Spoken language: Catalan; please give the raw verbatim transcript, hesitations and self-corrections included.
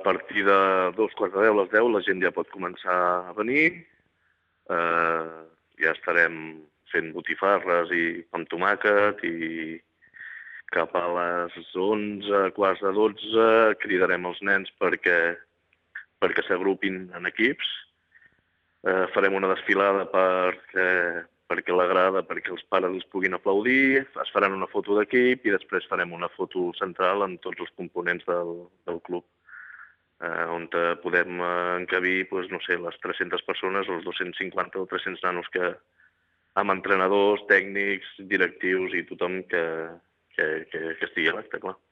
partir de dos quarts de deu, les deu, la gent ja pot començar a venir. Eh, ja estarem fent botifarres i amb tomàquet i cap a les onze, quarts de dotze, cridarem els nens perquè, perquè s'agrupin en equips. Eh, farem una desfilada perquè, perquè la grada, perquè els pares els puguin aplaudir, es faran una foto d'equip i després farem una foto central amb tots els components del, del club, eh, on podem encabir, doncs, no sé, les tres-centes persones, els dos-cents cinquanta o tres-cents nanos que, amb entrenadors, tècnics, directius i tothom que, que, que, que estigui a l'acte, clar.